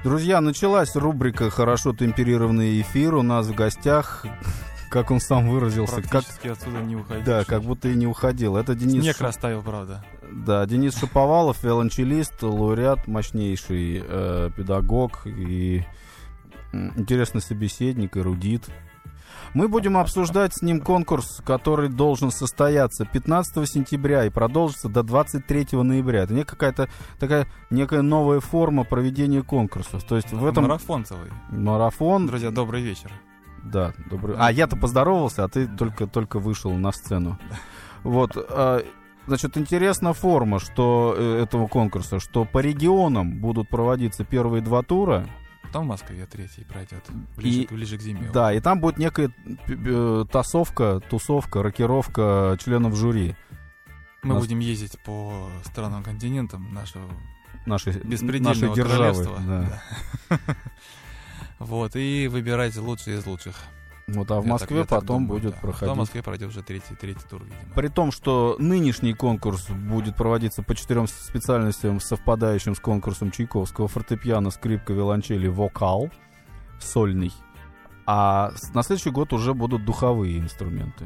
Друзья, началась рубрика «Хорошо темперированный эфир». У нас в гостях, как он сам выразился, практически отсюда не уходил. Да, как будто и не уходил. Это Денис. Снег растаял, правда. Да, Денис Шаповалов, виолончелист, лауреат, мощнейший педагог и интересный собеседник, эрудит. Мы будем обсуждать с ним конкурс, который должен состояться 15 сентября и продолжится до 23 ноября. Это какая-то такая некая новая форма проведения конкурсов. То есть в этом... Марафон целый. Марафон. Друзья, добрый вечер. Да, добрый. А я-то поздоровался, а ты только вышел на сцену. Вот. Значит, интересна форма этого конкурса, что по регионам будут проводиться первые два тура. Там в Москве третий пройдет, ближе к зиме. Да, и там будет некая тусовка, рокировка членов жюри. Мы будем ездить по странам, континентам нашей беспредельного державы. Да. Вот, и выбирать лучшие из лучших. Вот, а в Москве потом будет проходить. Потом в Москве пройдет уже третий тур, видимо. При том, что нынешний конкурс будет проводиться по 4 специальностям, совпадающим с конкурсом Чайковского: фортепиано, скрипка, виолончели, вокал, сольный. А на следующий год уже будут духовые инструменты.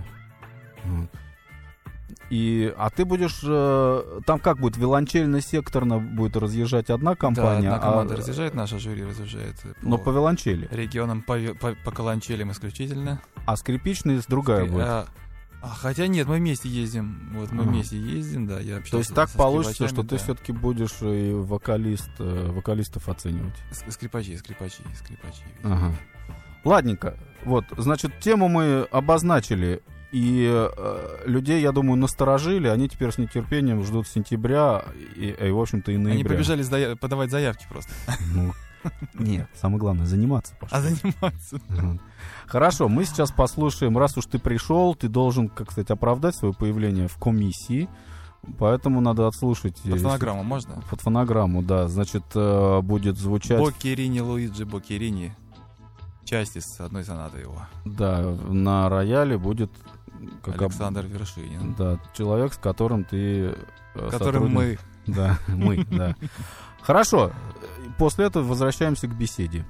А ты будешь... Там как будет? Виолончельно-секторно будет разъезжать одна компания? Да, одна команда разъезжает, наша жюри разъезжает. Но по виолончели? Регионам по каланчелям исключительно. А скрипичная другая будет? Хотя нет, мы вместе ездим. Вот мы вместе ездим, да. То есть так получится, что ты все-таки будешь и вокалистов оценивать? Скрипачи. Ага. Ладненько. Вот, значит, тему мы обозначили. И людей, я думаю, насторожили. Они теперь с нетерпением ждут сентября и в общем-то, и ноября. Они побежали подавать заявки просто. Нет, самое главное, заниматься. Заниматься. Хорошо, мы сейчас послушаем. Раз уж ты пришел, ты должен, как сказать, оправдать свое появление в комиссии. Поэтому надо отслушать. Под фонограмму можно? Под фонограмму, да. Значит, будет звучать... Боккерини, Луиджи Боккерини. Часть из одной сонаты его. Да, на рояле будет... Александр Вершинин. Да, человек, с которым ты... Которым мы. Да, мы, да. Хорошо, после этого возвращаемся к беседе.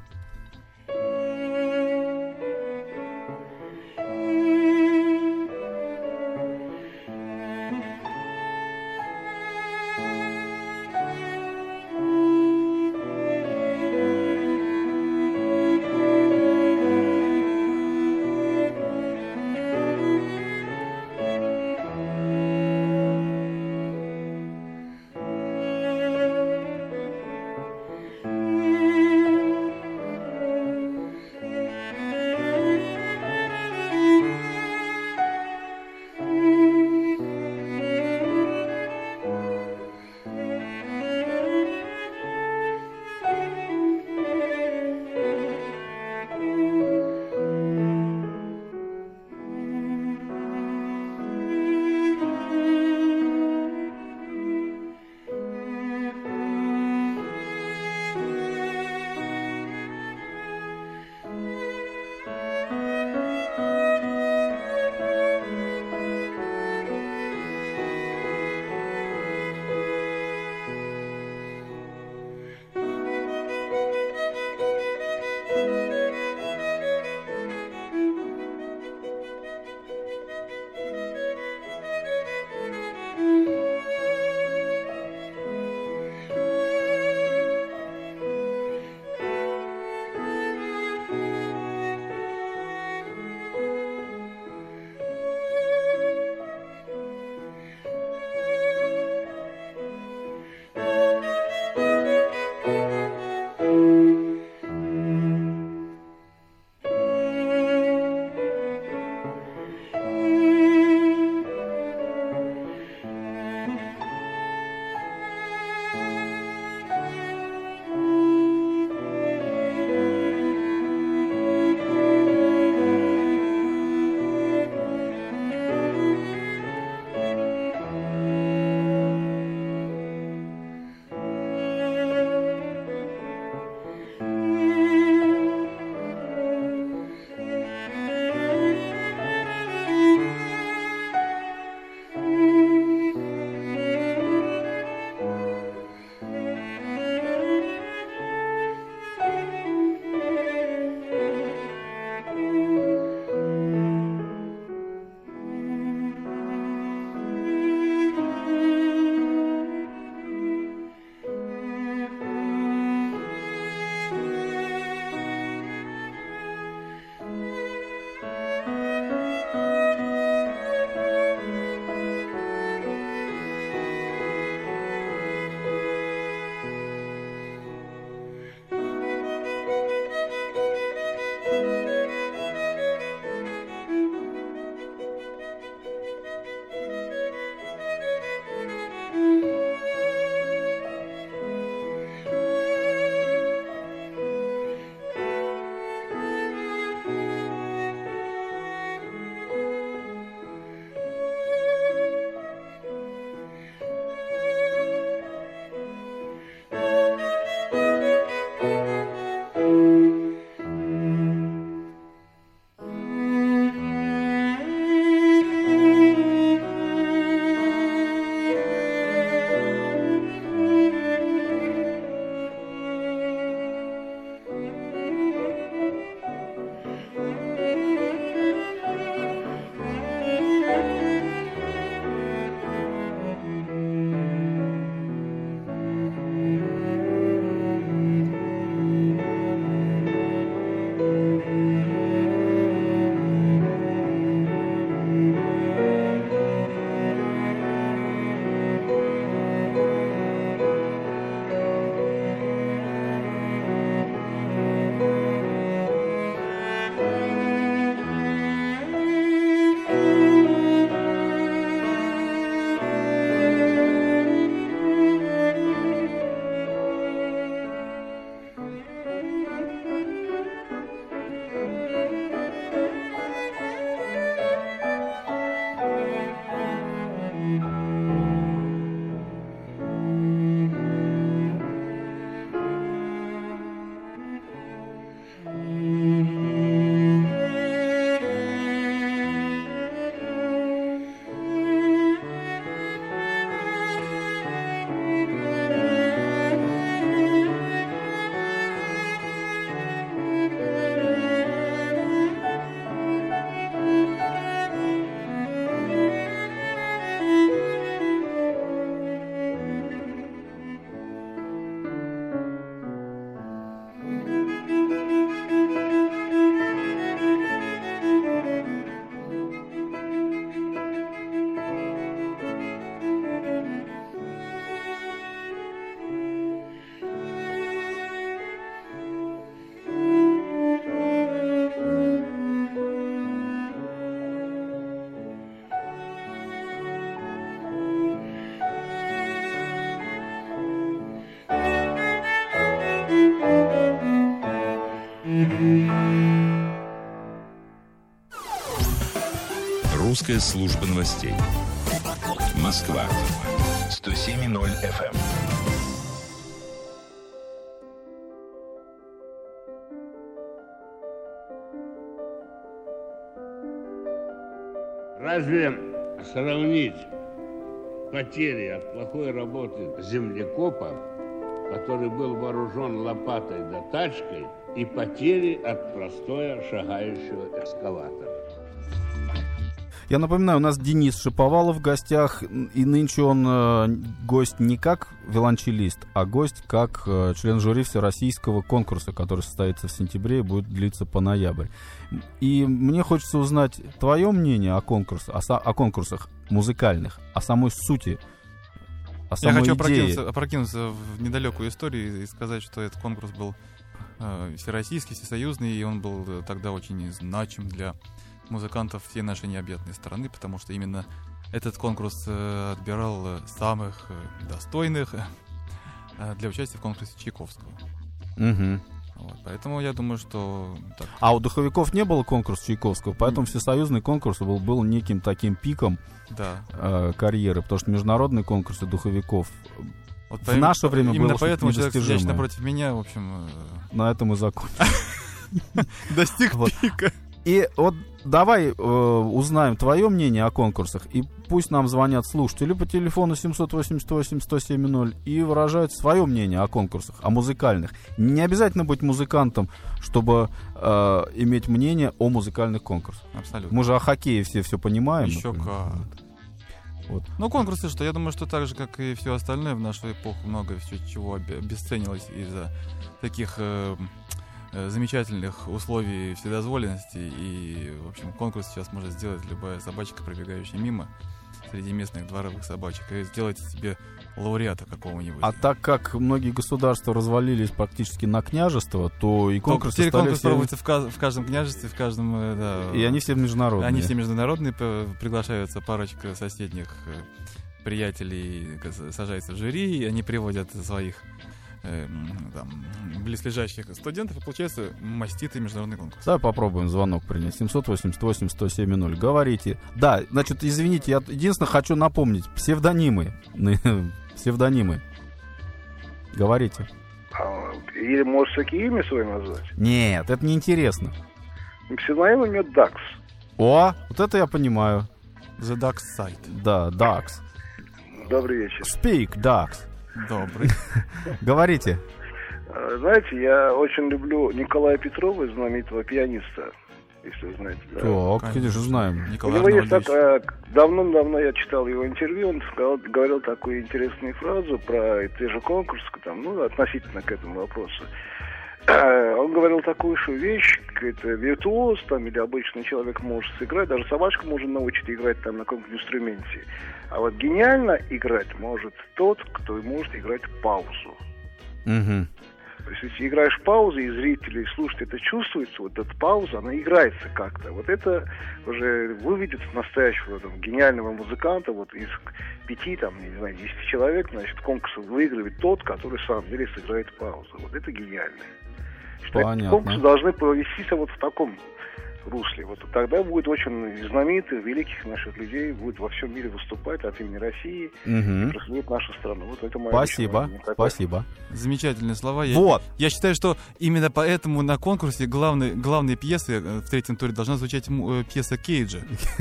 Русская служба новостей. Москва. 107,0 FM. Разве сравнить потери от плохой работы землекопа, который был вооружен лопатой да тачкой, и потери от простоя шагающего экскаватора? Я напоминаю, у нас Денис Шаповалов в гостях, и нынче он гость не как виолончелист, а гость как член жюри всероссийского конкурса, который состоится в сентябре и будет длиться по ноябрь. И мне хочется узнать твое мнение о конкурсах музыкальных, о самой сути, о самой идее. идее. Я хочу опрокинуться в недалекую историю и сказать, что этот конкурс был всероссийский, всесоюзный, и он был тогда очень значим для музыкантов всей нашей необъятной страны, потому что именно этот конкурс отбирал самых достойных для участия в конкурсе Чайковского. Угу. Вот, поэтому я думаю, что... Так. А у духовиков не было конкурса Чайковского, поэтому всесоюзный конкурс был неким таким пиком карьеры, потому что международные конкурсы духовиков вот в наше время было именно поэтому человек, недостижимое. сидящий напротив меня, в общем... На этом и закончим. Достиг пика. И вот давай узнаем твое мнение о конкурсах, и пусть нам звонят слушатели по телефону 788-107-0 и выражают свое мнение о конкурсах, о музыкальных. Не обязательно быть музыкантом, чтобы иметь мнение о музыкальных конкурсах. Абсолютно. Мы же о хоккее все понимаем. Еще как. Вот. Ну, конкурсы, что я думаю, что так же, как и все остальное в нашу эпоху, много чего обесценилось из-за таких... замечательных условий вседозволенности, и, в общем, конкурс сейчас может сделать любая собачка, пробегающая мимо среди местных дворовых собачек, и сделать себе лауреата какого-нибудь. А так как многие государства развалились практически на княжество, то и конкурсы теперь стали конкурс все... проводится в каждом княжестве, в каждом... Да, и они все международные. Они все международные, приглашаются парочка соседних приятелей, сажаются в жюри, и они приводят своих там, близлежащих студентов, и получается маститый международный конкурс. Давай попробуем звонок принять. 788-107-0. Говорите. Да, значит, извините, я единственное хочу напомнить. Псевдонимы. Псевдонимы. Говорите. Или можешь такие имя свое назвать? Нет, это неинтересно. Псевдоним у меня Дакс. О, вот это я понимаю. The Dax Site. Да, Дакс. Добрый вечер. Speak, Дакс. Добрый. Говорите. Знаете, я очень люблю Николая Петрова, знаменитого пианиста, если вы знаете. Да? Так, конечно, знаем. У него есть давно-давно я читал его интервью, он говорил такую интересную фразу про те же конкурсы, там, относительно к этому вопросу. Он говорил такую же вещь, это виртуоз там, или обычный человек может сыграть, даже собачка может научить играть там на каком-то инструменте. А вот гениально играть может тот, кто может играть паузу. Угу. То есть, если играешь паузу, и зрители, и слушатели это чувствуется, вот эта пауза, она играется как-то. Вот это уже выведет настоящего там, гениального музыканта, вот из 5, там, не знаю, 10 человек, значит, конкурс выигрывает тот, который в самом деле сыграет паузу. Вот это гениально. Что конкурсы должны провестись вот в таком русле. Вот тогда будет очень знаменитых, великих наших людей будет во всем мире выступать от имени России и прославить нашу страну. Вот это мое Спасибо. Замечательные слова. Вот. Я считаю, что именно поэтому на конкурсе главной пьесы в третьем туре должна звучать пьеса Кейджа.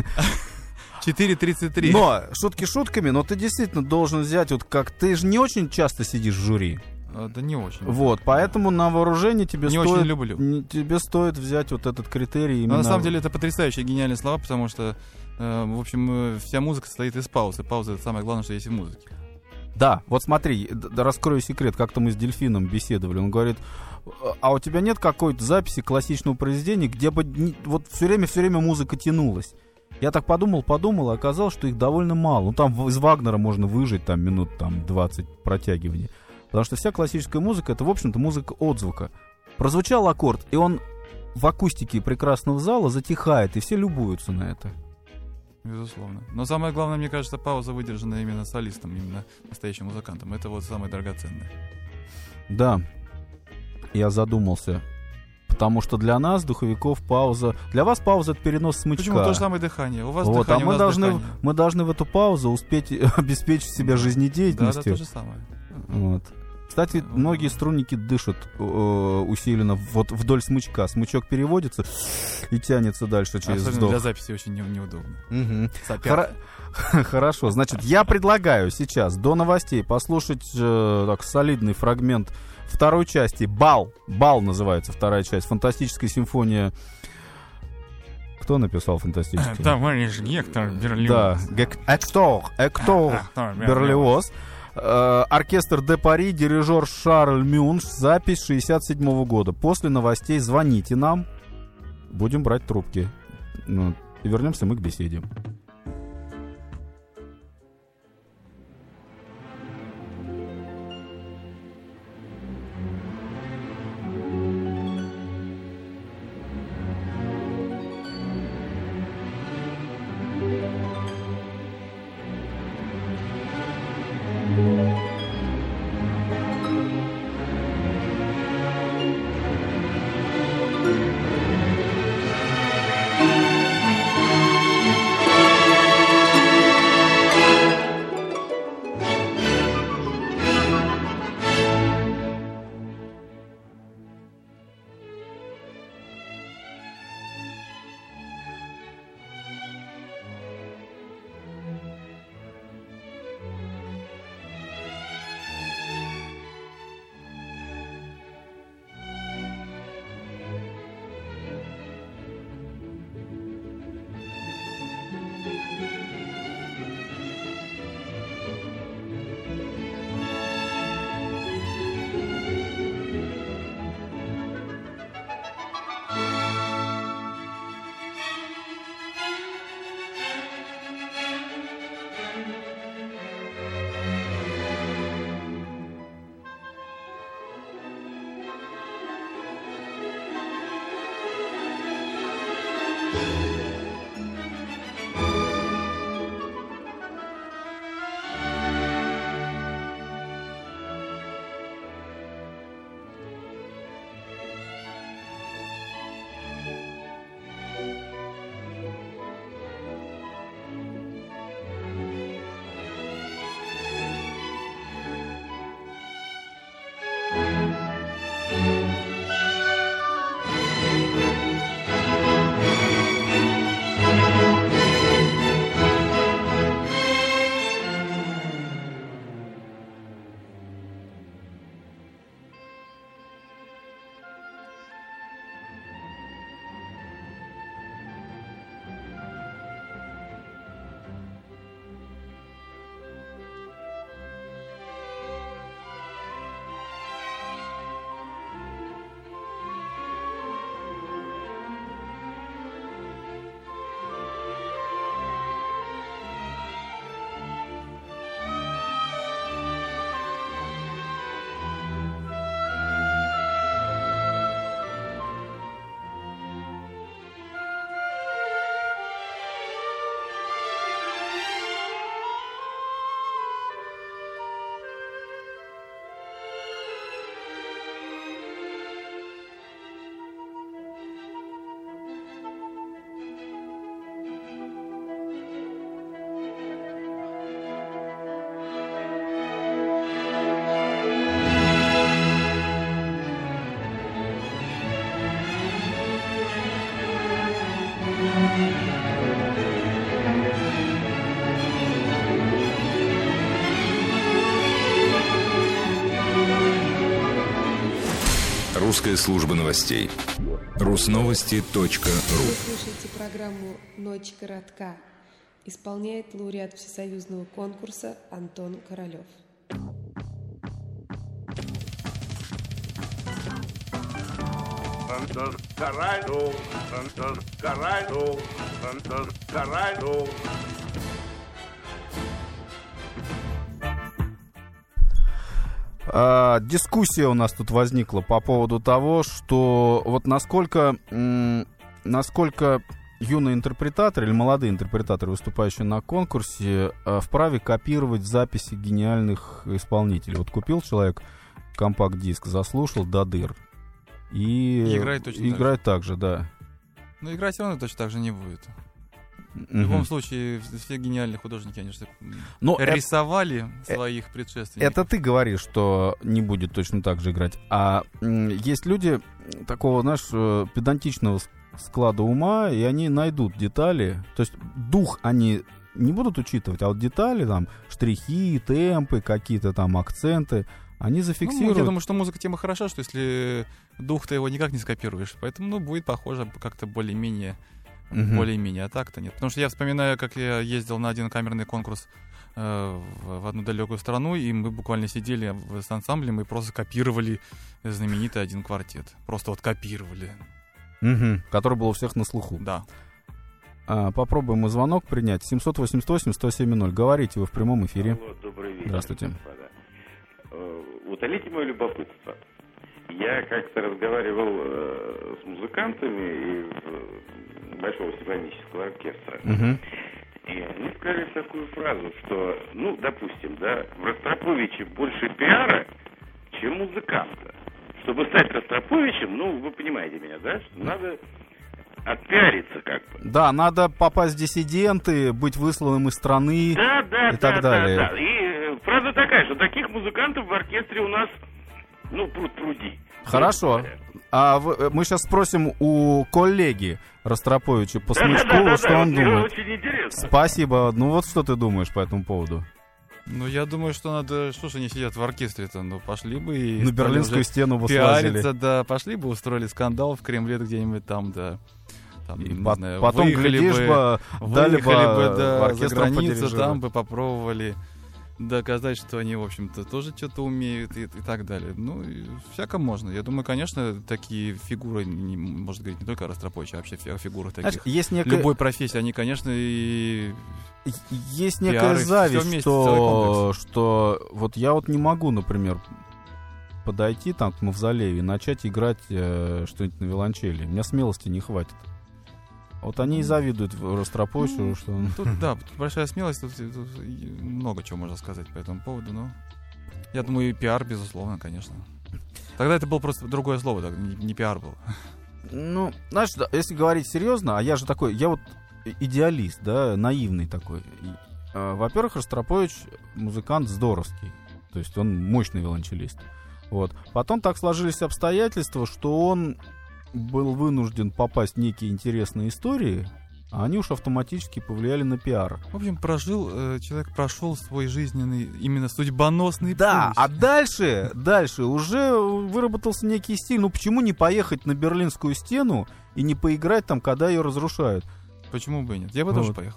4:33. Но, шутки шутками, но ты действительно должен взять, вот как ты же не очень часто сидишь в жюри. Да не очень. Вот, поэтому на вооружение тебе тебе стоит взять вот этот критерий. Именно... Но на самом деле это потрясающие гениальные слова, потому что, в общем, вся музыка состоит из паузы. Пауза — это самое главное, что есть в музыке. Да, вот смотри, раскрою секрет, как-то мы с Дельфином беседовали. Он говорит, а у тебя нет какой-то записи классического произведения, где бы вот все время музыка тянулась? Я так подумал, и оказалось, что их довольно мало. Ну, там из Вагнера можно выжить там минут 20 протягиваний. Потому что вся классическая музыка — это, в общем-то, музыка отзвука. Прозвучал аккорд, и он в акустике прекрасного зала затихает, и все любуются на это. Безусловно. Но самое главное, мне кажется, пауза выдержана именно солистом, именно настоящим музыкантом. Это вот самое драгоценное. Да, я задумался. Потому что для нас, духовиков, пауза... Для вас пауза — это перенос смычка. Почему? То же самое дыхание. У вас вот, дыхание, а у нас дыхание. мы должны в эту паузу успеть обеспечить себя жизнедеятельностью. Да, то же самое. Вот. Кстати, многие струнники дышат усиленно вот вдоль смычка. Смычок переводится и тянется дальше через особенно вдох. Для записи очень неудобно. Хорошо, значит, я предлагаю сейчас до новостей послушать так, солидный фрагмент второй части. «Бал». «Бал» называется вторая часть. Фантастическая симфония. Кто написал фантастический? Товарищ Гектор Берлиоз. Да, Эктор Берлиоз. Оркестр «Де Пари», дирижер Шарль Мюнш. Запись 1967 года. После новостей звоните нам. Будем брать трубки. Ну, и вернемся мы к беседе. Русская служба новостей. Русновости.ру. Вы слушаете программу «Ночь коротка». Исполняет лауреат всесоюзного конкурса Антон Королев. Антон Королев, Антон Королев, Антон Королев. Дискуссия у нас тут возникла по поводу того, что вот насколько юные интерпретаторы или молодые интерпретаторы, выступающие на конкурсе, вправе копировать записи гениальных исполнителей. Вот купил человек компакт-диск, заслушал до дыр и играет так же, да. Но играть все равно точно так же не будет. В любом случае, все гениальные художники, они же рисовали своих предшественников. Это ты говоришь, что не будет точно так же играть. А есть люди такого, знаешь, педантичного склада ума, и они найдут детали. То есть дух они не будут учитывать, а вот детали, там, штрихи, темпы, какие-то там акценты, они зафиксируют. Я думаю, что музыка тема хороша, что если дух, ты его никак не скопируешь. Поэтому, будет похоже как-то более-менее. А так-то нет. Потому что я вспоминаю, как я ездил на один камерный конкурс в одну далекую страну, и мы буквально сидели с ансамблем и просто копировали знаменитый один квартет. Просто вот копировали. Который был у всех на слуху. Да. Попробуем мы звонок принять. 788-107-0. Говорите, вы в прямом эфире. Алло, добрый вечер. Здравствуйте. Господа. Утолите мое любопытство. Я как-то разговаривал с музыкантами из Большого симфонического оркестра. И они сказали такую фразу, что, допустим, в Ростроповиче больше пиара, чем музыканта. Чтобы стать Ростроповичем, вы понимаете меня, да? Что надо отпиариться как бы. Да, надо попасть в диссиденты, быть высланным из страны и так далее. Да. И фраза такая, что таких музыкантов в оркестре у нас, пруд-пруди. Хорошо. Мы сейчас спросим у коллеги Ростроповича по Смычкову, что он думает. Очень интересно. Спасибо. Вот что ты думаешь по этому поводу? Я думаю, что надо... Что ж они сидят в оркестре-то? Пошли бы и... На Берлинскую стену бы пиариться, слазили. да. Пошли бы, устроили скандал в Кремле где-нибудь там, да. Там, не знаю, потом, глядишь бы, дали бы за границу, там бы попробовали доказать, что они, в общем-то, тоже что-то умеют и так далее. Всяко можно. Я думаю, конечно, такие фигуры, можно говорить не только о Ростроповиче, а вообще о фигурах таких. Есть любой профессии, они, конечно, и... Есть некая зависть, что вот я не могу, например, подойти там к мавзолею и начать играть что-нибудь на виолончели. У меня смелости не хватит. Вот они и завидуют Ростроповичу, что... Тут большая смелость, тут много чего можно сказать по этому поводу, но... Я думаю, и пиар, безусловно, конечно. Тогда это было просто другое слово, так, не пиар был. Знаешь, если говорить серьезно, а я же такой, я идеалист, да, наивный такой. Во-первых, Ростропович музыкант здоровский, то есть он мощный виолончелист. Потом так сложились обстоятельства, что он был вынужден попасть в некие интересные истории, а они уж автоматически повлияли на пиар. В общем, человек прошел свой жизненный, именно судьбоносный путь. Да, а дальше уже выработался некий стиль. Почему не поехать на Берлинскую стену и не поиграть там, когда ее разрушают? Почему бы и нет? Я бы тоже поехал.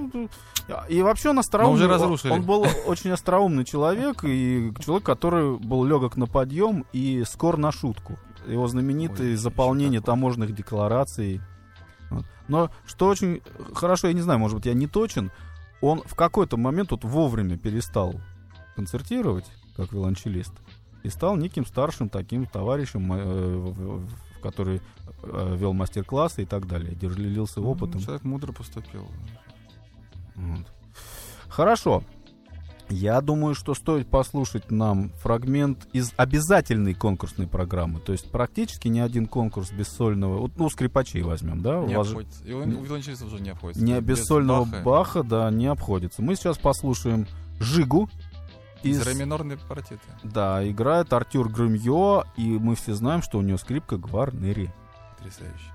И вообще он остроумный. Но уже разрушили. Он был очень остроумный человек, и человек, который был легок на подъем и скор на шутку. Его знаменитое заполнение таможенных деклараций. Но что очень хорошо, я не знаю, может быть, я не точен, он в какой-то момент вовремя перестал концертировать, как виолончелист, и стал неким старшим таким товарищем, который вел мастер-классы и так далее, делился опытом. Человек мудро поступил. Хорошо. Я думаю, что стоит послушать нам фрагмент из обязательной конкурсной программы. То есть практически ни один конкурс без сольного... скрипачей возьмем, да? Не обходится. И у виолончелистов уже не обходится. Без сольного Баха, да, не обходится. Мы сейчас послушаем Жигу. Из ре минорной партиты. Да, играет Артюр Грымьё, и мы все знаем, что у него скрипка Гварнери. Потрясающе.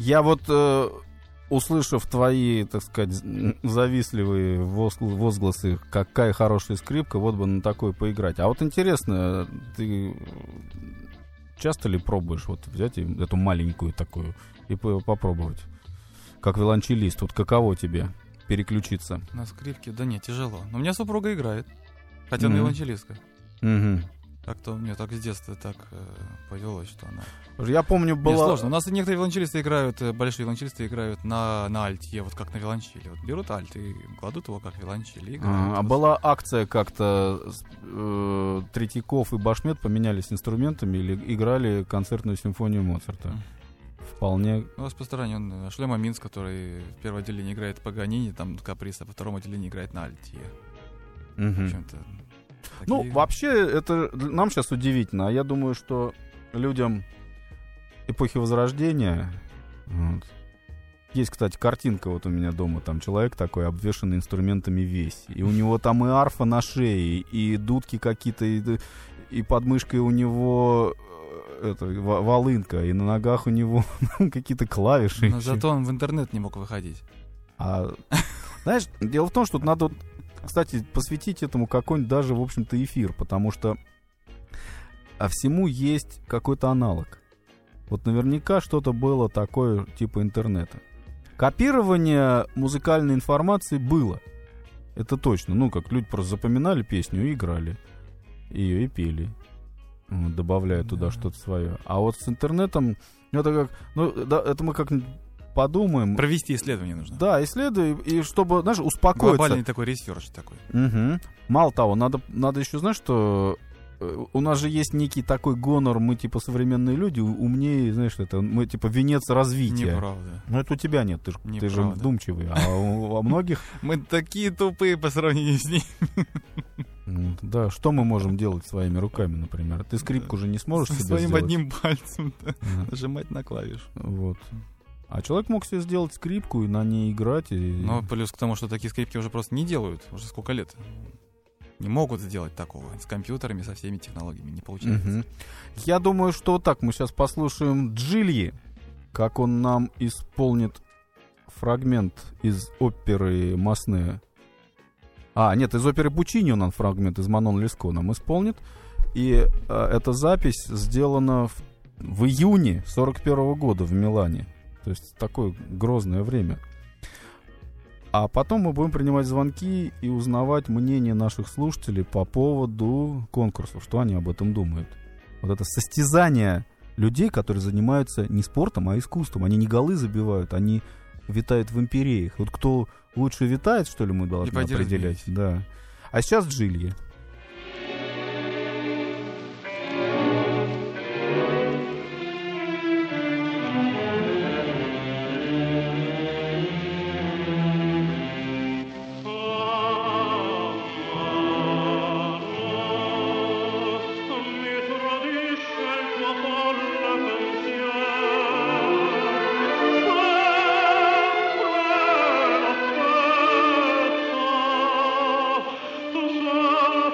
Я вот, услышав твои, так сказать, завистливые возгласы, какая хорошая скрипка, вот бы на такой поиграть. А вот интересно, ты часто ли пробуешь вот взять эту маленькую такую и попробовать? Как виолончелист, вот каково тебе переключиться? На скрипке? Да нет, тяжело. Но у меня супруга играет, хотя она виолончелистка. Так-то мне так с детства так повелось, что она... Я помню, было... Мне сложно. У нас некоторые виолончелисты играют, большие виолончелисты играют на альте, вот как на виолончели. Вот берут альт и кладут его как виолончели. А была акция как-то, Третьяков и Башмет поменялись инструментами или играли концертную симфонию Моцарта? Вполне... У нас распространен Шлема Минц, который в первом отделении играет Паганини, там Каприз, а во втором отделении играет на альте. В общем-то... Ну, вообще, это нам сейчас удивительно. А я думаю, что людям эпохи Возрождения... Вот, есть, кстати, картинка вот у меня дома. Там человек такой, обвешанный инструментами весь. И у него там и арфа на шее, и дудки какие-то, и под мышкой у него волынка, и на ногах у него какие-то клавиши. Но зато он в интернет не мог выходить. Знаешь, дело в том, что надо... Кстати, посвятить этому какой-нибудь даже, в общем-то, эфир, потому что всему есть какой-то аналог. Вот наверняка что-то было такое, типа интернета. Копирование музыкальной информации было. Это точно. Ну, как люди просто запоминали песню и играли ее, и пели, добавляя туда что-то свое. А вот с интернетом, это как... Ну, да, это мы как-нибудь подумаем. Провести исследование нужно. Да, исследуй, и чтобы, знаешь, успокоиться. Глобальный такой ресерч такой. Мало того, надо еще, знаешь, что у нас же есть некий такой гонор, мы типа современные люди, умнее, знаешь, это мы типа венец развития. Неправда. Но это у тебя нет, ты же вдумчивый, а у многих... Мы такие тупые по сравнению с ними. Да, что мы можем делать своими руками, например? Ты скрипку же не сможешь себе сделать. Своим одним пальцем нажимать на клавишу. Вот. А человек мог себе сделать скрипку и на ней играть. Но плюс к тому, что такие скрипки уже просто не делают. Уже сколько лет. Не могут сделать такого. С компьютерами, со всеми технологиями. Не получается. Я думаю, что вот так мы сейчас послушаем Джильи, как он нам исполнит фрагмент из оперы Масне. Нет, из оперы Пучини он фрагмент из Манон Леско нам исполнит. И эта запись сделана в июне 1941 года в Милане. То есть такое грозное время. А потом мы будем принимать звонки и узнавать мнение наших слушателей по поводу конкурсов, что они об этом думают. Вот это состязание людей, которые занимаются не спортом, а искусством. Они не голы забивают, они витают в империях. Вот кто лучше витает, что ли, мы должны определять. Да. А сейчас Джильи. Tu sei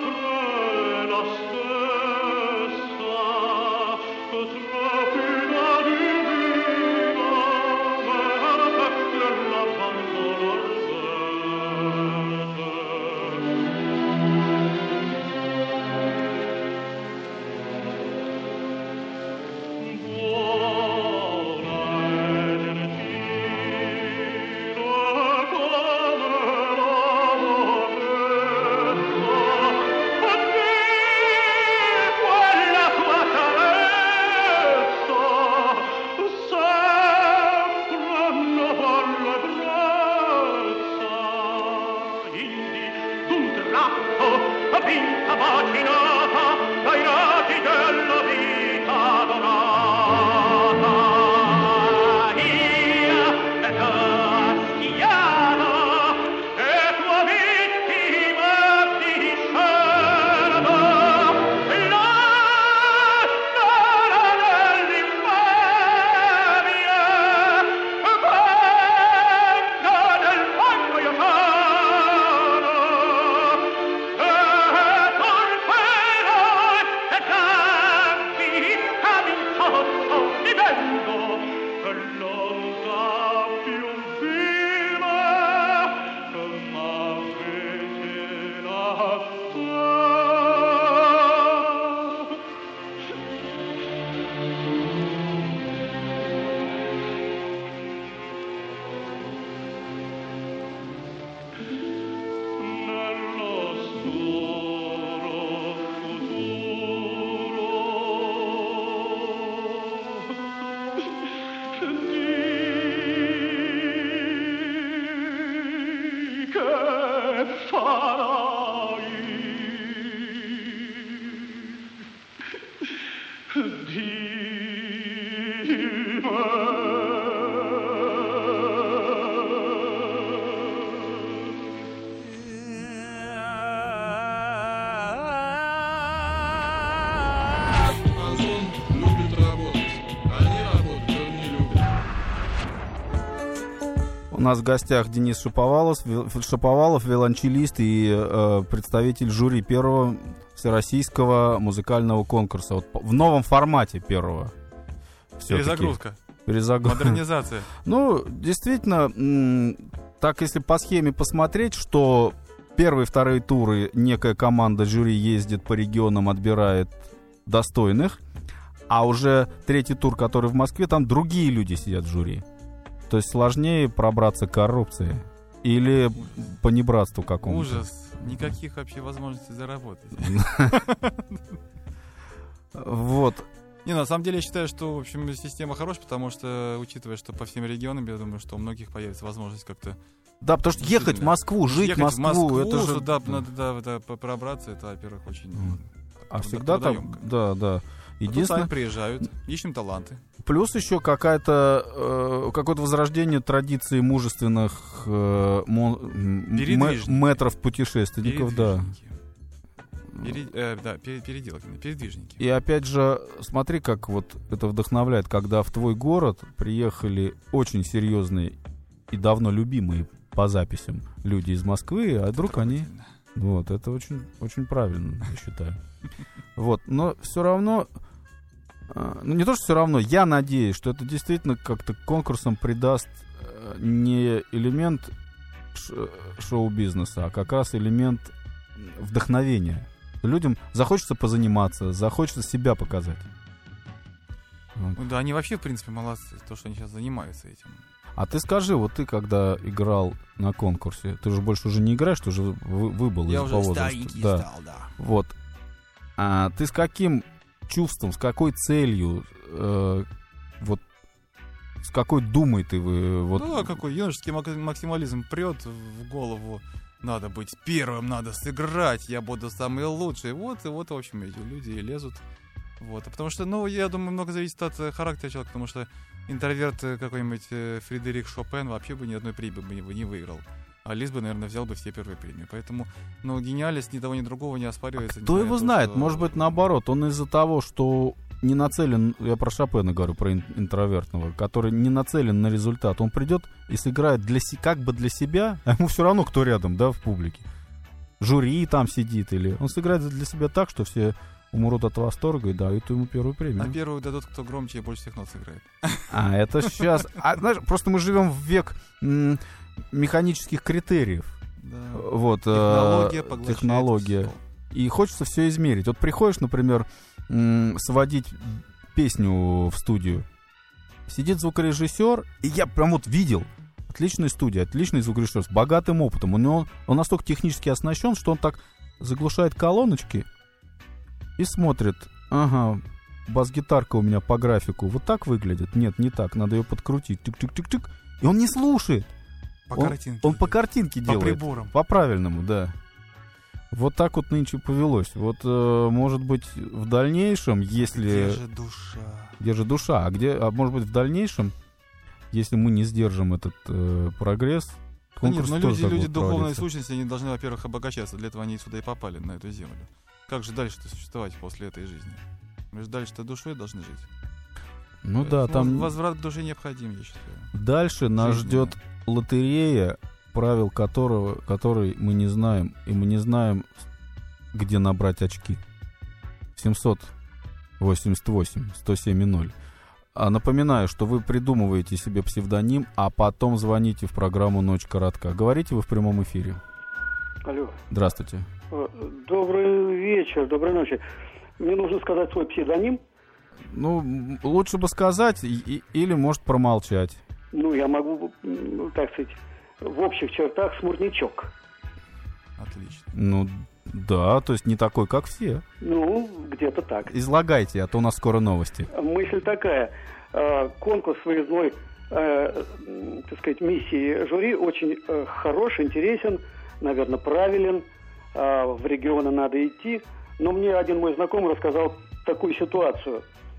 У нас в гостях Денис Шаповалов, виолончелист и представитель жюри первого всероссийского музыкального конкурса. Вот в новом формате первого. Перезагрузка. Модернизация. Ну, действительно, так если по схеме посмотреть, что первые и вторые туры некая команда жюри ездит по регионам, отбирает достойных, а уже третий тур, который в Москве, там другие люди сидят в жюри. То есть сложнее пробраться к коррупции или понебратству какому-то. Ужас. Никаких вообще возможностей заработать. Вот. Не, на самом деле я считаю, что, в общем, система хорошая, потому что, учитывая, что по всем регионам, я думаю, что у многих появится возможность как-то... Да, потому что ехать в Москву, жить в Москву, это же... Да, надо пробраться, это, во-первых, очень... А всегда там... Да. Единственное... Сами приезжают, ищем таланты. Плюс еще какое-то возрождение традиции мужественных мэтров-путешественников, да. Передвижники. И опять же, смотри, как вот это вдохновляет, когда в твой город приехали очень серьезные и давно любимые по записям люди из Москвы, а вдруг они... Вот, это очень, очень правильно, я считаю. Вот, но все равно... Ну, не то, что все равно, я надеюсь, что это действительно как-то конкурсом придаст не элемент шоу-бизнеса, а как раз элемент вдохновения. Людям захочется позаниматься, захочется себя показать. Вот. Ну да, они вообще, в принципе, молодцы, то, что они сейчас занимаются этим. А ты скажи, вот ты когда играл на конкурсе, ты же больше уже не играешь, ты уже выбыл из возраста. Я уже старенький стал, да. Вот. А ты с каким чувством, с какой целью, вот с какой думой ты вот... Ну, а какой юношеский максимализм прет в голову. Надо быть первым, надо сыграть, я буду самый лучший. Вот, в общем, эти люди и лезут. Вот. Потому что, ну, я думаю, много зависит от характера человека, потому что интроверт какой-нибудь Фредерик Шопен вообще бы ни одной премии бы не выиграл. А Лиз бы, наверное, взял бы все первые премии. Поэтому, ну, гениальность ни того, ни другого не оспаривается. Кто его знает? Что... Может быть, наоборот, он из-за того, что не нацелен, я про Шопена говорю, про интровертного, который не нацелен на результат. Он придет и сыграет как бы для себя, а ему все равно, кто рядом, да, в публике. Жюри там сидит, или он сыграет для себя так, что все умрут от восторга и дают ему первую премию. А первую дадут, кто громче и больше всех нот сыграет. А, это сейчас... Знаешь, просто мы живем в век механических критериев. Да. Вот, технология. И хочется все измерить. Вот приходишь, например, сводить песню в студию. Сидит звукорежиссер, и я прям вот видел. Отличная студия, отличный звукорежиссер с богатым опытом. Он настолько технически оснащен, что он так заглушает колоночки и смотрит. Ага, бас-гитарка у меня по графику вот так выглядит. Нет, не так, надо ее подкрутить. Тык-тык-тык-тык. И он не слушает. Он по картинке делает. По приборам. По правильному, да. Вот так вот нынче повелось. Вот, может быть, в дальнейшем, если... Где же душа? Где же душа? А может быть, в дальнейшем, если мы не сдержим этот прогресс, конкурс нет, тоже люди будет духовной проводиться. сущности, они должны, во-первых, обогащаться. Для этого они сюда и попали, на эту землю. Как же дальше-то существовать после этой жизни? Мы же дальше-то душой должны жить. Ну да, там... Возврат к душе необходим, я считаю. Дальше нас ждет лотерея, правил которой мы не знаем. И мы не знаем, где набрать очки. 788, 107,0. А напоминаю, что вы придумываете себе псевдоним, а потом звоните в программу «Ночь коротка». Говорите вы в прямом эфире. Алло. Здравствуйте. Добрый вечер, доброй ночи. Мне нужно сказать свой псевдоним. Ну, лучше бы сказать или, может, промолчать. Ну, я могу, так сказать, в общих чертах смурнячок. Отлично. Ну, да, то есть не такой, как все. Ну, где-то так. Излагайте, а то у нас скоро новости. Мысль такая. Конкурс выездной, так сказать, миссии жюри очень хорош, интересен, наверное, правилен. В регионы надо идти. Но мне один мой знакомый рассказал такую ситуацию.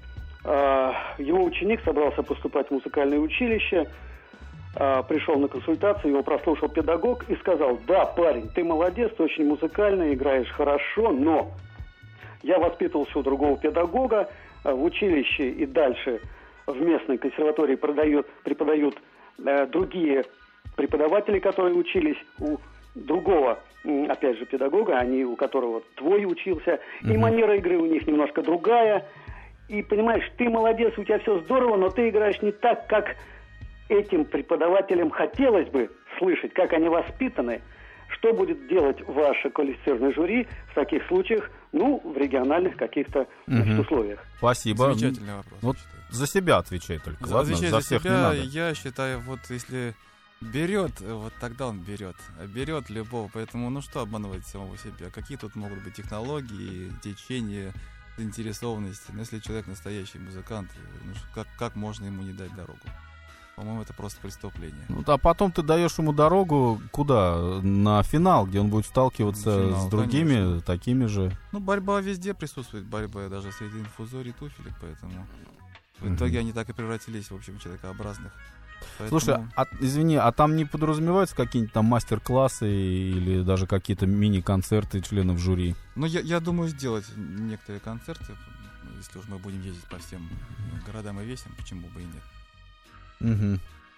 Его ученик собрался поступать в музыкальное училище, пришел на консультацию, его прослушал педагог и сказал: да, парень, ты молодец, ты очень музыкально играешь хорошо, но я воспитывался у другого педагога, в училище и дальше в местной консерватории преподают другие преподаватели, которые учились у другого, опять же, педагога, они у которого твой учился, и манера игры у них немножко другая. И, понимаешь, ты молодец, у тебя все здорово, но ты играешь не так, как этим преподавателям хотелось бы слышать, как они воспитаны. Что будет делать ваше квалифицированное жюри в таких случаях, в региональных каких-то условиях? Спасибо. Замечательный вопрос. Вот за себя отвечай только, ладно? За всех себя, не надо. я считаю, вот если берет, вот тогда он берет. Берет любого, поэтому, что обманывать самого себя? Какие тут могут быть технологии, течения, заинтересованности? Но если человек настоящий музыкант, как можно ему не дать дорогу? По-моему, это просто преступление. А потом ты даешь ему дорогу куда? На финал, где он будет сталкиваться с другими, конечно, такими же. Борьба везде присутствует, борьба даже среди инфузорий и туфелек, поэтому в итоге они так и превратились, в общем, человекообразных. Поэтому... Слушай, извини, а там не подразумеваются какие-нибудь там мастер-классы или даже какие-то мини-концерты членов жюри? Я думаю, сделать некоторые концерты, если уж мы будем ездить по всем городам и весям, почему бы и нет. Угу.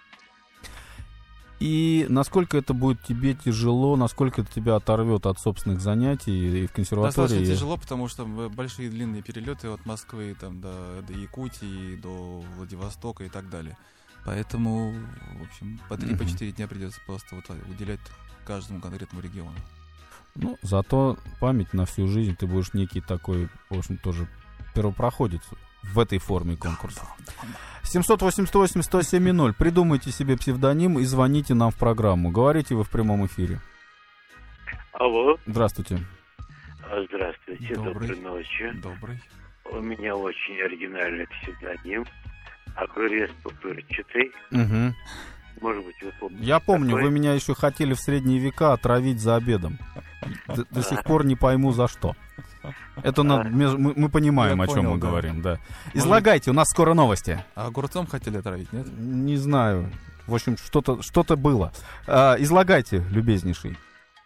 И насколько это будет тебе тяжело, насколько это тебя оторвет от собственных занятий и в консерватории? Достаточно тяжело, потому что большие длинные перелеты от Москвы до Якутии, до Владивостока и так далее. Поэтому, в общем, по 3-4 дня придется просто уделять каждому конкретному региону. Зато память на всю жизнь, ты будешь некий такой, в общем, тоже первопроходец в этой форме конкурса. 788-107-0. Придумайте себе псевдоним и звоните нам в программу. Говорите вы в прямом эфире. Алло. Здравствуйте. Здравствуйте, доброй ночи. Добрый. У меня очень оригинальный псевдоним. Огурец пупырчатый. Угу. Может быть, вы помните. Я помню, такой? Вы меня еще хотели в средние века отравить за обедом. До сих пор не пойму, за что. Это мы понимаем, о чем мы говорим, да. Излагайте, у нас скоро новости. А огурцом хотели отравить, нет? Не знаю. В общем, что-то было. Излагайте, любезнейший.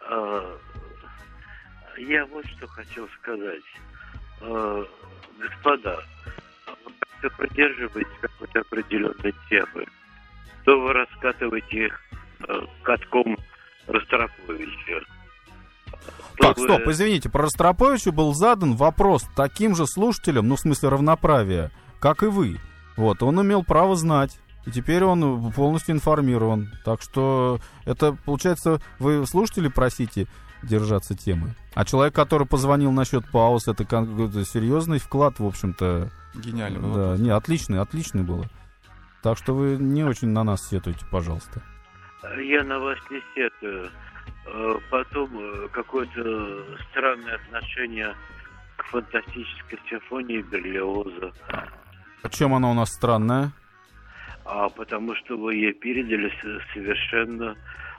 Я вот что хотел сказать. Господа, вы придерживаетесь какой-то определенной темы, то вы раскатываете их катком Ростроповича. Так, стоп, извините, про Ростроповича был задан вопрос таким же слушателям, в смысле равноправия, как и вы. Он имел право знать, и теперь он полностью информирован. Так что это, получается, вы слушатели просите держаться темы. А человек, который позвонил насчет пауз, это серьезный вклад, в общем-то. Гениальный был. Да, не, отличный было. Так что вы не очень на нас сетуете, пожалуйста. Я на вас не сетую. Потом какое-то странное отношение к фантастической симфонии Берлиоза. Чем она у нас странная? Потому что вы ей передали совершенно,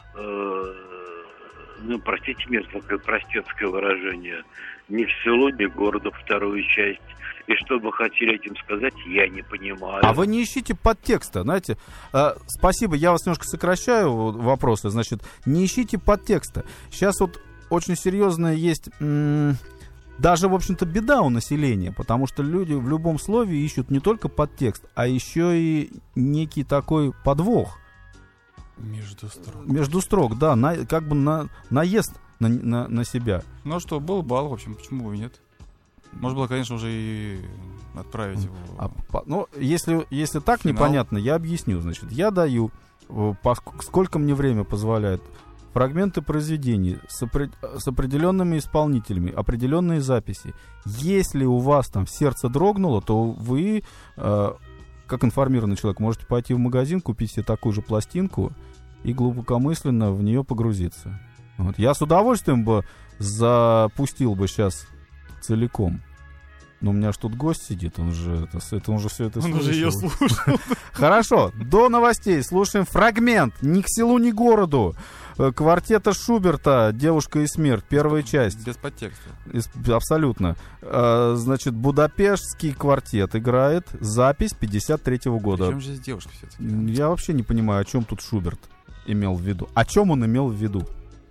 простите мне такое простецкое выражение, ни в село, ни в городу вторую часть. И что вы хотели этим сказать, я не понимаю. А вы не ищите подтекста, знаете. Спасибо, я вас немножко сокращаю вопросы. Значит, не ищите подтекста. Сейчас очень серьезная есть даже, в общем-то, беда у населения, потому что люди в любом слове ищут не только подтекст, а еще и некий такой подвох. Между строк, да, наезд на себя. Был балл, в общем, почему бы и нет? Можно было, конечно, уже и отправить его. Если так финал. Непонятно, я объясню. Значит, я даю, сколько мне время позволяет, фрагменты произведений с определенными исполнителями, определенные записи. Если у вас там сердце дрогнуло, то вы, как информированный человек, можете пойти в магазин, купить себе такую же пластинку и глубокомысленно в нее погрузиться. Я с удовольствием бы запустил бы сейчас целиком. Но у меня ж тут гость сидит, он же все это слышал. Он уже ее слушал. Хорошо, до новостей слушаем фрагмент «Ни к селу, ни к городу». Квартета Шуберта «Девушка и смерть», первая часть. Без подтекста. Абсолютно. Значит, Будапештский квартет играет, запись 53-го года. Причем же здесь девушка все-таки? Я вообще не понимаю, о чем тут Шуберт имел в виду. О чем он имел в виду?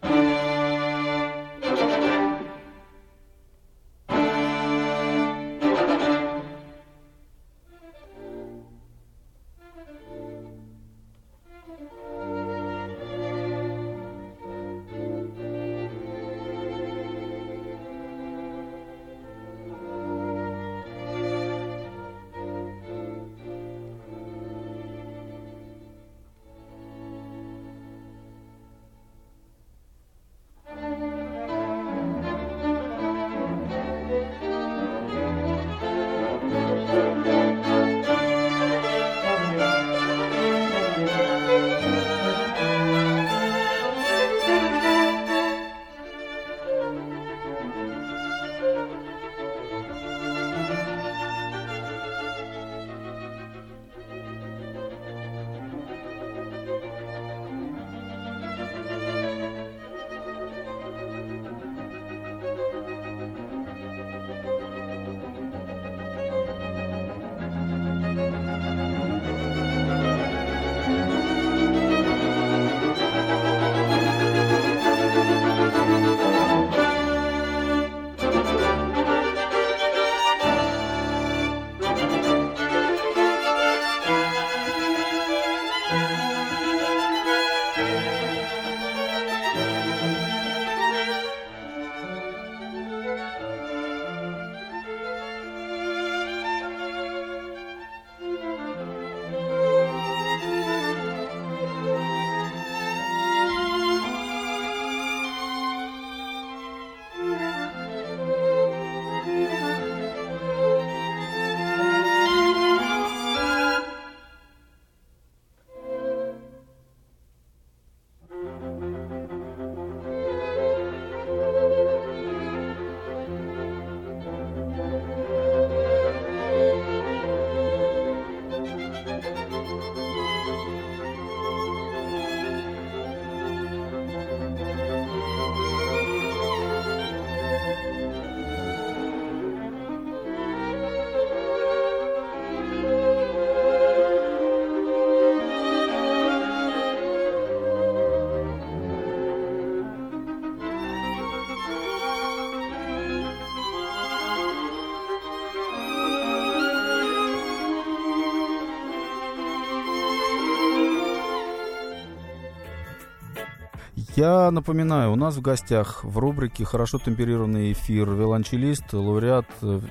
Я напоминаю, у нас в гостях в рубрике «Хорошо темперированный эфир» виолончелист, лауреат,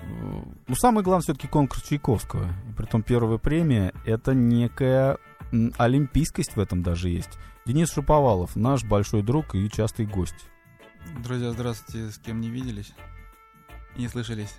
самый главный все-таки конкурс Чайковского. И притом первая премия — это некая олимпийскость в этом даже есть. Денис Шаповалов, наш большой друг и частый гость. Друзья, здравствуйте, с кем не виделись и не слышались.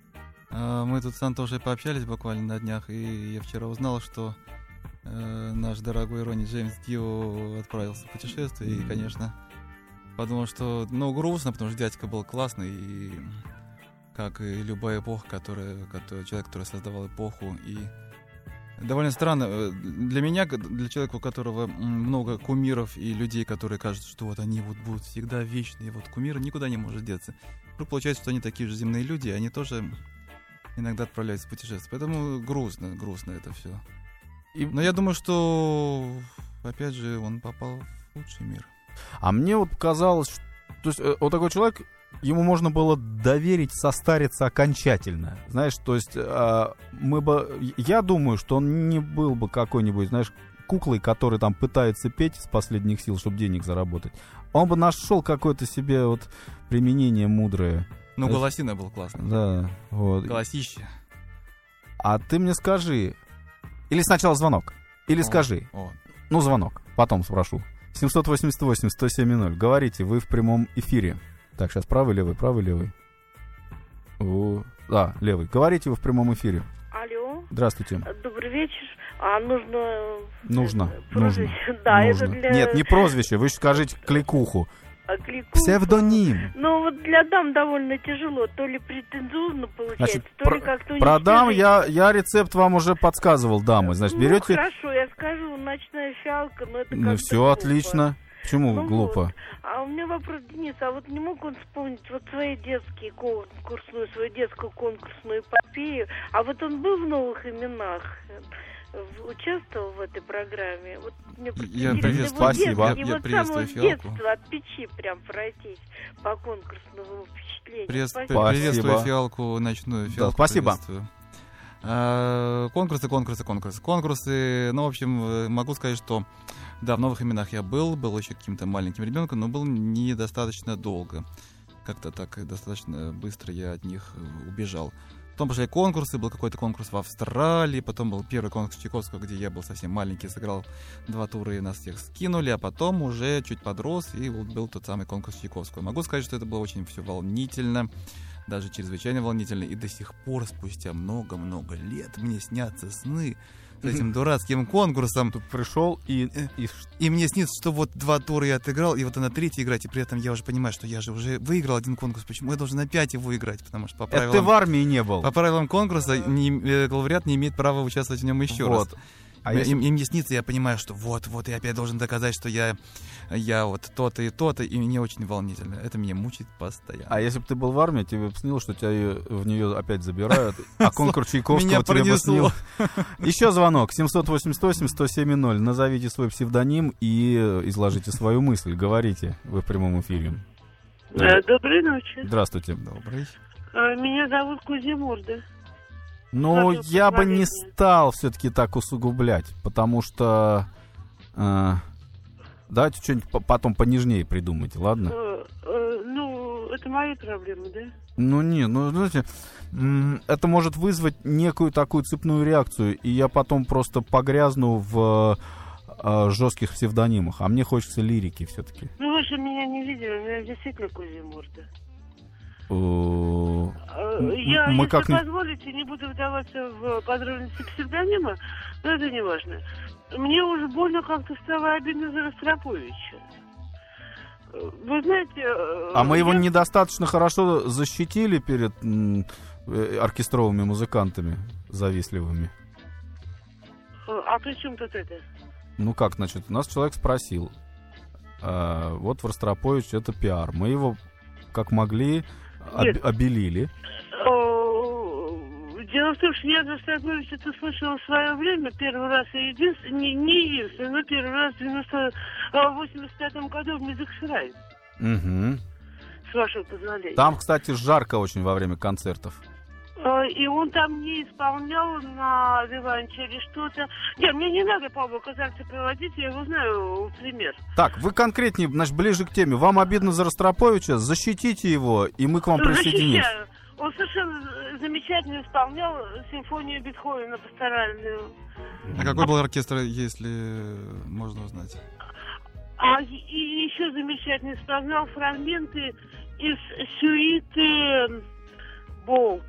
Мы тут с Антошей пообщались буквально на днях, и я вчера узнал, что наш дорогой Ронни Джеймс Дио отправился в путешествие, и, конечно, подумал, что, грустно, потому что дядька был классный, и как и любая эпоха, человек, который создавал эпоху, и довольно странно для меня, для человека, у которого много кумиров и людей, которые кажутся, что вот они вот будут всегда вечные, вот кумир никуда не может деться. Вдруг получается, что они такие же земные люди, и они тоже иногда отправляются в путешествие, поэтому грустно это все. Но я думаю, что, опять же, он попал в лучший мир. А мне вот показалось, что то есть, вот такой человек, ему можно было доверить состариться окончательно. Знаешь, то есть я думаю, что он не был бы какой-нибудь, знаешь, куклой, который там пытается петь из последних сил, чтобы денег заработать. Он бы нашел какое-то себе вот применение мудрое. Голосина был классный. Да, вот. Голосище. А ты мне скажи... Или сначала звонок. Или скажи. Звонок. Потом спрошу. 788-107-0. Говорите, вы в прямом эфире. Так, сейчас правый, левый. Да, левый. Говорите, вы в прямом эфире. Алло. Здравствуйте. Добрый вечер. Нужно. Нужно. Да, нужно. это для... Нет, не прозвище. Вы скажите кликуху. кликуху. Псевдоним. Но вот для дам довольно тяжело. То ли претензиозно получается, Значит, то ли как-то про дам уничтожить. я рецепт вам уже подсказывал, дамы. Значит, берете... хорошо, я скажу, ночная фиалка, но это Ну, как-то все глупо. отлично. Почему глупо? Вот. А у меня вопрос, Денис, а вот не мог он вспомнить вот свои детские свою детскую конкурсную эпопею? А вот он был в «Новых именах»? Участвовал в этой программе? Вот мне Я приветствую, спасибо. И я вот приветствую самого Фиалку. детства от печи прям пройтись по конкурсному впечатлению. Приветствую Фиалку, ночную Фиалку. Да, спасибо. Конкурсы, ну, в общем, могу сказать, что да, в «Новых именах» я был еще каким-то маленьким ребенком, но был недостаточно долго. Как-то так достаточно быстро я от них убежал. Потом пошли конкурсы, был какой-то конкурс в Австралии, потом был первый конкурс Чайковского, где я был совсем маленький, сыграл 2 тура и нас всех скинули, а потом уже чуть подрос, и вот был тот самый конкурс Чайковского. Могу сказать, что это было очень все волнительно, даже чрезвычайно волнительно, и до сих пор, спустя много-много лет, мне снятся сны с этим дурацким конкурсом. Тут пришел и мне снится, что вот 2 тура я отыграл, и вот на 3-й играть, и при этом я уже понимаю, что я же уже выиграл один конкурс, почему я должен опять его играть, потому что по правилам... Это ты в армии не был. По правилам конкурса лауреат не имеет права участвовать в нем еще раз. И мне снится, я понимаю, что вот, я опять должен доказать, что я вот то-то и то-то, и мне очень волнительно. Это меня мучает постоянно. А если бы ты был в армии, тебе бы снилось, что тебя в нее опять забирают, а конкурс Чайковского тебе бы снил. Еще звонок. 788-107-0. Назовите свой псевдоним и изложите свою мысль. Говорите, вы в прямом эфире. Доброй ночи. Здравствуйте. Добрый. Меня зовут Кузимурда. Ну, я бы не стал все-таки так усугублять, потому что... давайте что-нибудь потом понежнее придумайте, ладно? Ну, это мои проблемы, да? Ну, не, знаете, это может вызвать некую такую цепную реакцию, и я потом просто погрязну в жестких псевдонимах, а мне хочется лирики все-таки. Ну, вы же меня не видели, у меня действительно Кузимурда. Я, Мы если позволите, не буду вдаваться в подробности псевдонима, но это не важно. Мне уже больно как-то стало обидно за Ростроповича. Вы знаете... А мы его недостаточно хорошо защитили перед оркестровыми музыкантами завистливыми. А при чем тут это? Ну как, значит, у нас человек спросил. Вот Ростропович — это пиар. Мы его как могли... обелили. Дело в том, что я Ростроповича это слышала в свое время, первый раз и единственный, не единственный, но первый раз в 85-м году в Мизекшрайне. Угу. С вашего позволения. Там, кстати, жарко очень во время концертов. И он там не исполнял на виванчере что-то. Нет, мне не надо по казахстанцу проводить, я его знаю пример. Так, вы конкретнее, значит, ближе к теме. Вам обидно за Ростроповича? Защитите его, и мы к вам присоединимся. Защищаю. Он совершенно замечательно исполнял симфонию Бетховена пасторальную. А какой был оркестр, если можно узнать? И еще замечательно исполнял фрагменты из сюиты Болт.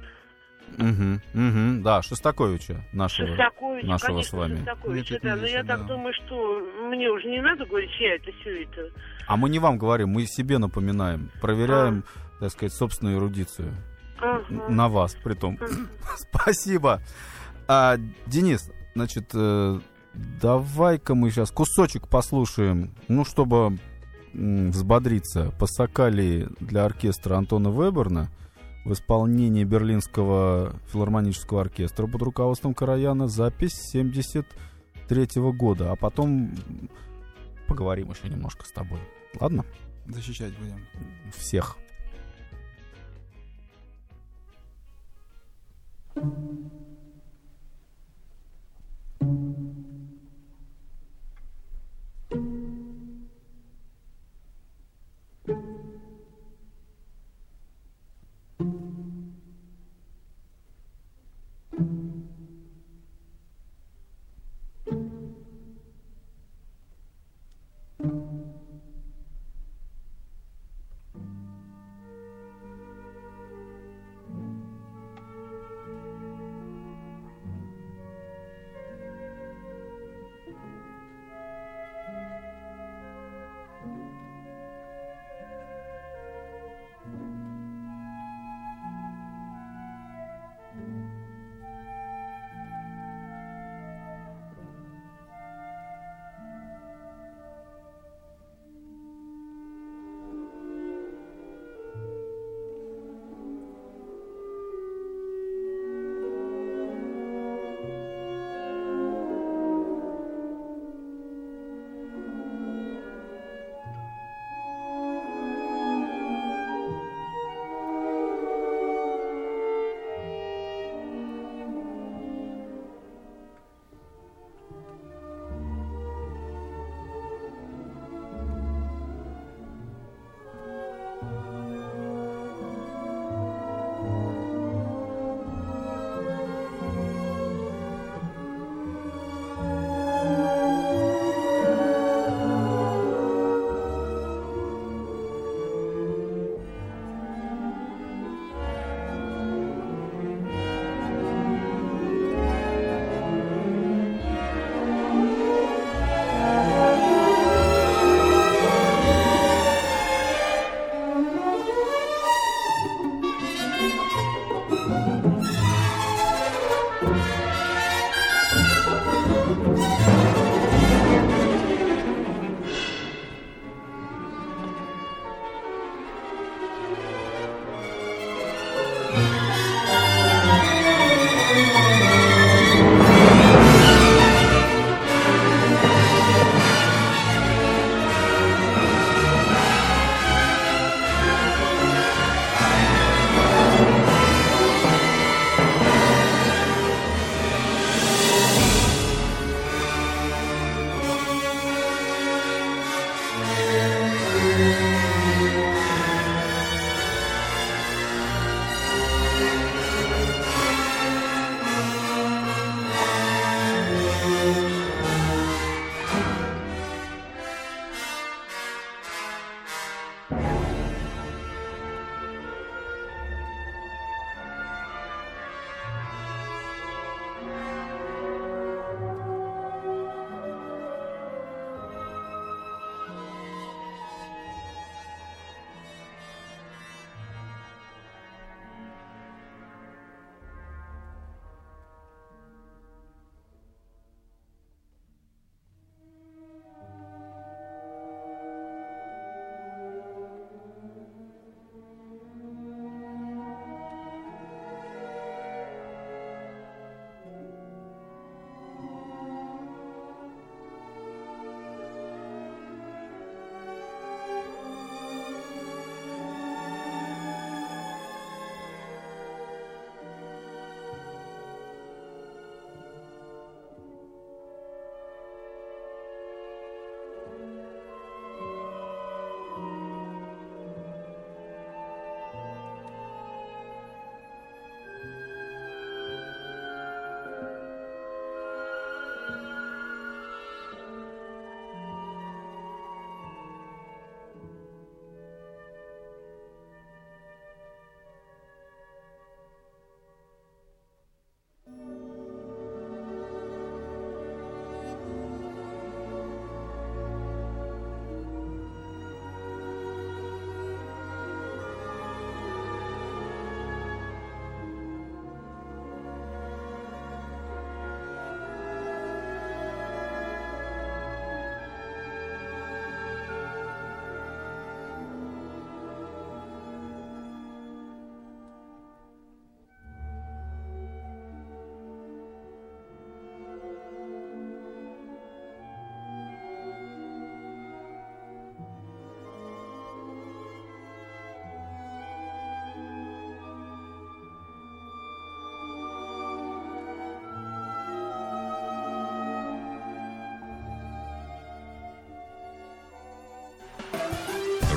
Да, Шостаковича нашего конечно, с вами. Шостаковича, да, но я так думаю, что мне уже не надо говорить, чья это сюита. А мы не вам говорим, мы себе напоминаем, проверяем, так сказать, собственную эрудицию. На вас, притом. Спасибо. Денис, значит, давай-ка мы сейчас кусочек послушаем, ну, чтобы взбодриться. Пассакали для оркестра Антона Веберна в исполнении Берлинского филармонического оркестра под руководством Караяна. Запись 73-го года. А потом поговорим еще немножко с тобой. Ладно? Защищать будем. Всех.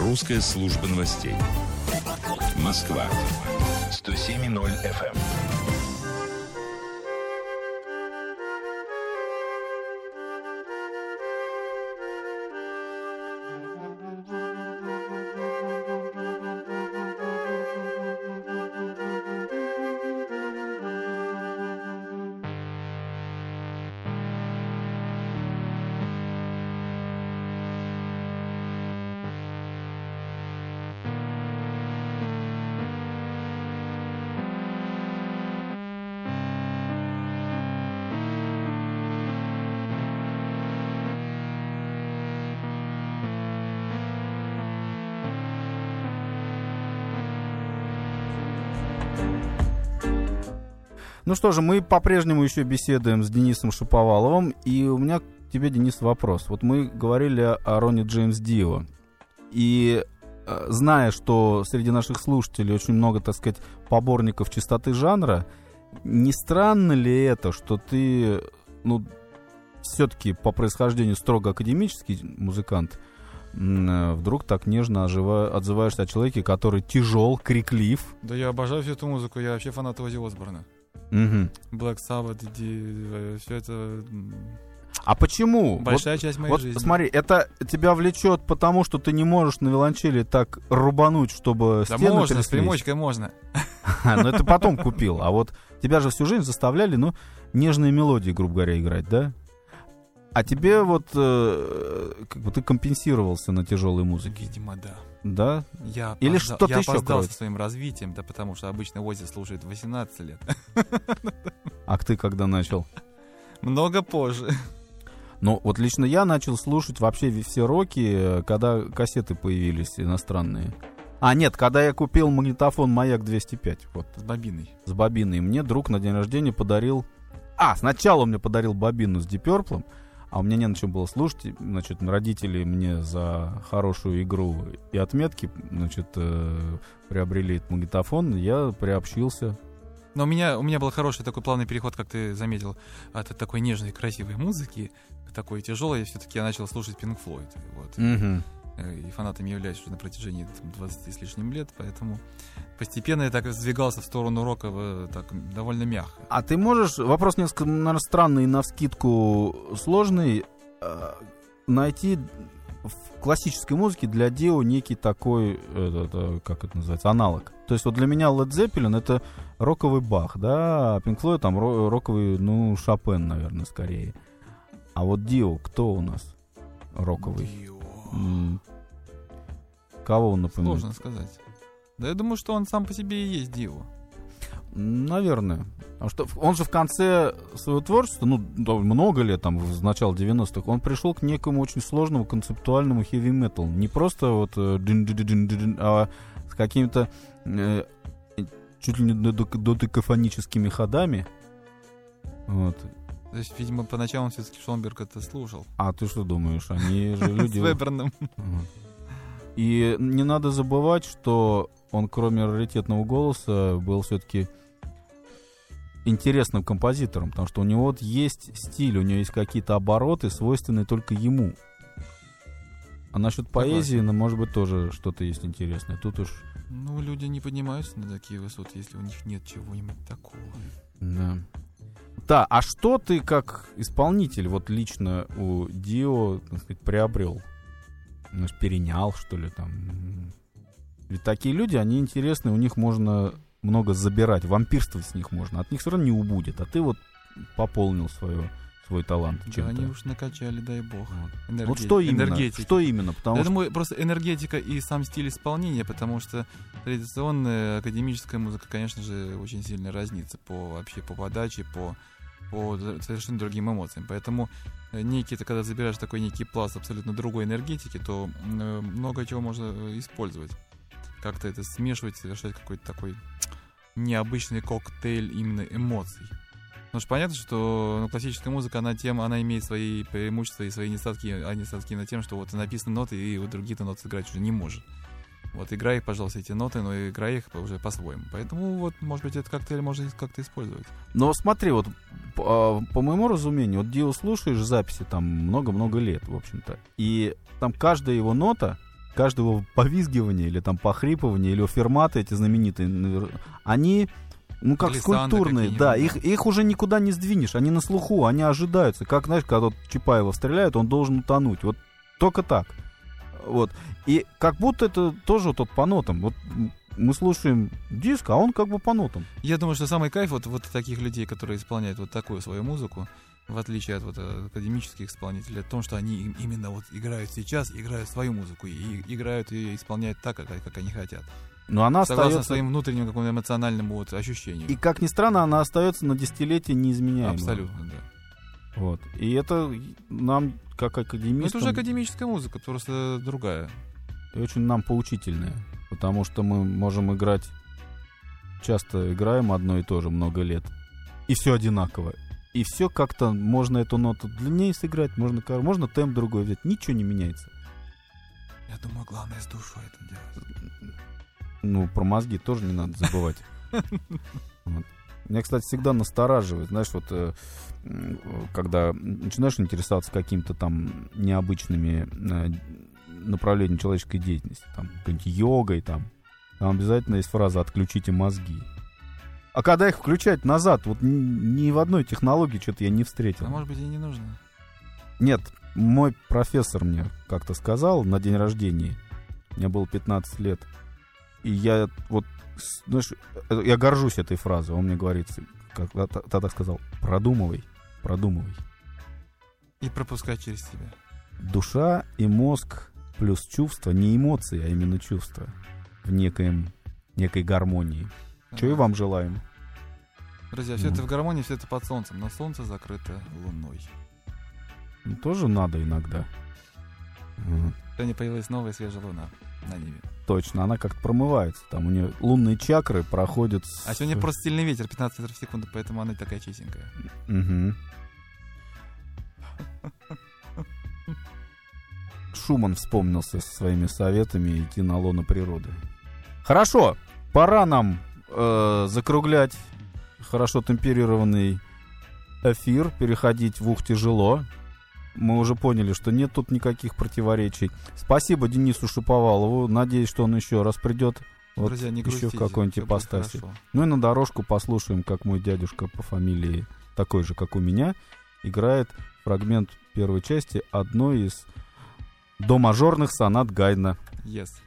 Русская служба новостей. Москва. 107,0 FM. Ну что же, мы по-прежнему еще беседуем с Денисом Шаповаловым, и у меня к тебе, Денис, вопрос. Вот мы говорили о Ронни Джеймс Дио, и зная, что среди наших слушателей очень много, так сказать, поборников чистоты жанра, не странно ли это, что ты, все-таки по происхождению строго академический музыкант, вдруг так нежно отзываешься о человеке, который тяжел, криклив? Да я обожаю всю эту музыку, я вообще фанат Оззи Осборна. Black Sabbath, все это... А почему? Большая часть моей жизни. Смотри, это тебя влечет потому, что ты не можешь на виолончели так рубануть, чтобы да стены можно, тряслись? с примочкой можно. Ну это потом купил. А вот тебя же всю жизнь заставляли, нежные мелодии, грубо говоря, играть, да? А тебе как бы ты компенсировался на тяжелой музыке? Видимо, да. Да? Или что-то еще опоздал кроет? со своим развитием, да, потому что обычно Оззи слушает 18 лет. А ты когда начал? Много позже. Ну, вот лично я начал слушать вообще все роки, когда кассеты появились иностранные. А, нет, когда я купил магнитофон «Маяк 205». Вот. С бобиной. С бобиной. Мне друг на день рождения подарил... сначала он мне подарил бобину с Deep Purple, а у меня не на чем было слушать. Значит, родители мне за хорошую игру и отметки, приобрели этот магнитофон, я приобщился. Но у меня был хороший такой плавный переход, как ты заметил, от такой нежной, красивой музыки к такой тяжелой. Все-таки я начал слушать Pink Floyd. Вот. И фанатом являюсь уже на протяжении 20 с лишним лет, поэтому постепенно я так сдвигался в сторону рока так довольно мягко. А ты можешь, вопрос несколько, наверное, странный, навскидку сложный, найти в классической музыке для Дио некий такой, как это называется, аналог. То есть вот для меня Led Zeppelin — это роковый Бах, да, а Pink Floyd там роковый, Шопен, наверное, скорее. А вот Дио кто у нас роковый? Дио. Кого он напоминает? Сложно сказать. Да я думаю, что он сам по себе и есть Дио. Наверное. Потому что он же в конце своего творчества, много лет, там, с начала 90-х, он пришел к некому очень сложному концептуальному хэви-металу. Не просто а с какими-то чуть ли не додекафоническими ходами. Вот. То есть, видимо, поначалу он все-таки Шонберг это слушал. А ты что думаешь? Они же люди... С Веберном. И не надо забывать, что он, кроме раритетного голоса, был все-таки интересным композитором, потому что у него вот есть стиль, у него есть какие-то обороты, свойственные только ему. А насчет поэзии, может быть, тоже что-то есть интересное. Тут уж... люди не поднимаются на такие высоты, если у них нет чего-нибудь такого. Да. Да, а что ты как исполнитель вот лично у Дио, так сказать, приобрел? Перенял, что ли, там? Ведь такие люди, они интересные, у них можно много забирать, вампирствовать с них можно, от них все равно не убудет, а ты вот пополнил свой талант чем-то. Да, они уж накачали, дай бог. Вот что именно? Что именно? Потому Я думаю, просто энергетика и сам стиль исполнения, потому что традиционная академическая музыка, конечно же, очень сильно разнится по подаче, по совершенно другим эмоциям. Поэтому когда забираешь такой некий пласт абсолютно другой энергетики, то много чего можно использовать. Как-то это смешивать, совершать какой-то такой необычный коктейль именно эмоций. Потому что понятно, что классическая музыка, она имеет свои преимущества и свои недостатки, а недостатки на тем, что вот написаны ноты, и вот другие-то ноты сыграть уже не может. Вот играй, пожалуйста, эти ноты, но играй их уже по-своему. Поэтому вот, может быть, этот коктейль можно как-то использовать. Но смотри, вот по моему разумению, вот Дио слушаешь записи там много-много лет, в общем-то, и там каждая его нота, каждого повизгивания или там похрипывания, или ферматы эти знаменитые, они, ну, как Глиссанды скульптурные, да, их уже никуда не сдвинешь, они на слуху, они ожидаются. Как, знаешь, когда вот Чапаева стреляют, он должен утонуть. Вот только так. Вот. И как будто это тоже вот по нотам. Вот мы слушаем диск, а он как бы по нотам. Я думаю, что самый кайф вот таких людей, которые исполняют вот такую свою музыку, в отличие от вот академических исполнителей, в том, что они именно вот играют сейчас, играют свою музыку, и играют и исполняют так, как они хотят. Но она согласно остается своим внутренним какому-то эмоциональному вот ощущению. И, как ни странно, она остается на десятилетия неизменяемой. Абсолютно, да. Вот. И это нам, как академистам... Это уже академическая музыка, просто другая. И очень нам поучительная. Потому что мы можем играть... Часто играем одно и то же много лет. И все одинаково. И все как-то... Можно эту ноту длиннее сыграть, можно темп другой взять. Ничего не меняется. Я думаю, главное с душой это делать. Ну, про мозги тоже не надо забывать. Меня, кстати, всегда настораживает, знаешь, вот когда начинаешь интересоваться какими-то там необычными направлениями человеческой деятельности, там, какой-нибудь йогой, там обязательно есть фраза «отключите мозги». А когда их включать назад, вот ни в одной технологии что-то я не встретил. А может быть и не нужно? Нет, мой профессор мне как-то сказал на день рождения, мне было 15 лет, и я вот, знаешь, я горжусь этой фразой. Он мне говорит, тогда сказал, продумывай. И пропускай через себя. Душа и мозг плюс чувства, не эмоции, а именно чувства в некой гармонии. Чего и вам желаем. Друзья, все это в гармонии, все это под солнцем, но солнце закрыто луной. Ну, тоже надо иногда. Сегодня появилась новая свежая луна на небе. Точно, она как-то промывается. Там у нее лунные чакры проходят... А сегодня просто сильный ветер, 15 метров в секунду, поэтому она такая чистенькая. Угу. Шуман вспомнился со своими советами идти на лоно природы. Хорошо, пора нам закруглять хорошо темперированный эфир, переходить в «Ух, тяжело». Мы уже поняли, что нет тут никаких противоречий. Спасибо Денису Шаповалову. Надеюсь, что он еще раз придет. Вот. Друзья, не еще грустите, в какой-нибудь ипостаси. Ну и на дорожку послушаем, как мой дядюшка по фамилии, такой же, как у меня, играет фрагмент первой части одной из домажорных сонат Гайдна. Yes.